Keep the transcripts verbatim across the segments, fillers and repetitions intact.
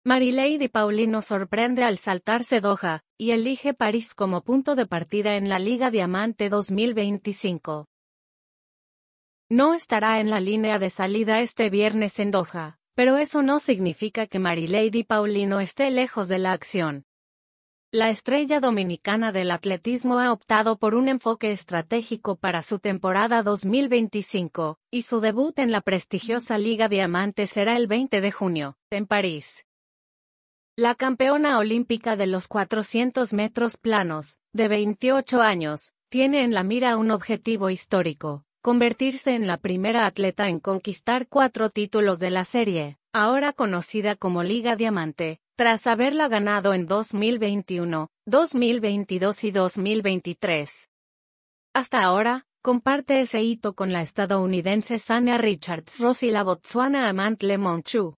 Marilady Paulino sorprende al saltarse Doha, y elige París como punto de partida en la Liga Diamante dos mil veinticinco. No estará en la línea de salida este viernes en Doha, pero eso no significa que Marilady Paulino esté lejos de la acción. La estrella dominicana del atletismo ha optado por un enfoque estratégico para su temporada dos mil veinticinco, y su debut en la prestigiosa Liga Diamante será el veinte de junio, en París. La campeona olímpica de los cuatrocientos metros planos, de veintiocho años, tiene en la mira un objetivo histórico: convertirse en la primera atleta en conquistar cuatro títulos de la serie, ahora conocida como Liga Diamante, tras haberla ganado en dos mil veintiuno, dos mil veintidós y dos mil veintitrés. Hasta ahora, comparte ese hito con la estadounidense Sanya Richards-Ross y la botsuana Amantle Monchu.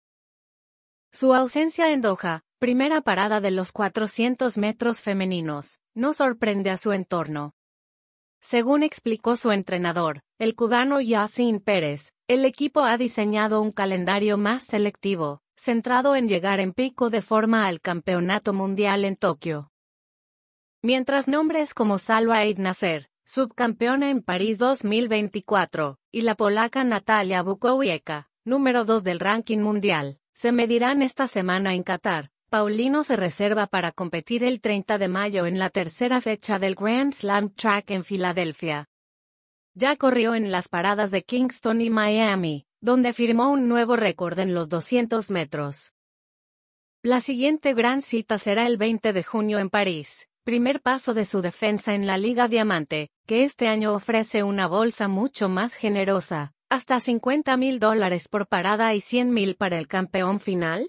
Su ausencia en Doha, primera parada de los cuatrocientos metros femeninos, no sorprende a su entorno. Según explicó su entrenador, el cubano Yacine Pérez, el equipo ha diseñado un calendario más selectivo, centrado en llegar en pico de forma al Campeonato Mundial en Tokio. Mientras nombres como Salwa Eid Nasser, subcampeona en París dos mil veinticuatro, y la polaca Natalia Bukowiecka, número dos del ranking mundial, se medirán esta semana en Qatar, Paulino se reserva para competir el treinta de mayo en la tercera fecha del Grand Slam Track en Filadelfia. Ya corrió en las paradas de Kingston y Miami, donde firmó un nuevo récord en los doscientos metros. La siguiente gran cita será el veinte de junio en París, primer paso de su defensa en la Liga Diamante, que este año ofrece una bolsa mucho más generosa, hasta cincuenta mil dólares por parada y cien mil para el campeón final.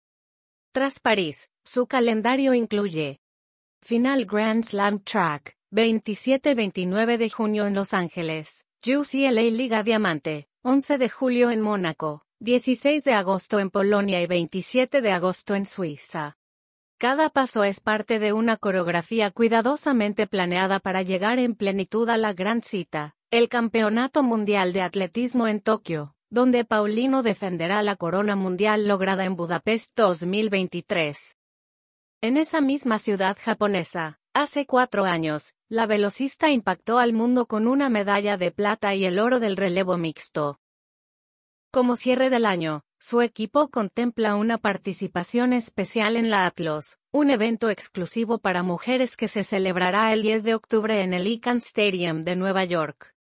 Tras París, su calendario incluye Final Grand Slam Track, veintisiete y veintinueve de junio en Los Ángeles, U C L A Liga Diamante, once de julio en Mónaco, dieciséis de agosto en Polonia y veintisiete de agosto en Suiza. Cada paso es parte de una coreografía cuidadosamente planeada para llegar en plenitud a la gran cita, el Campeonato Mundial de Atletismo en Tokio, donde Paulino defenderá la corona mundial lograda en Budapest dos mil veintitrés. En esa misma ciudad japonesa, hace cuatro años, la velocista impactó al mundo con una medalla de plata y el oro del relevo mixto. Como cierre del año, su equipo contempla una participación especial en la Atlas, un evento exclusivo para mujeres que se celebrará el diez de octubre en el Icahn Stadium de Nueva York.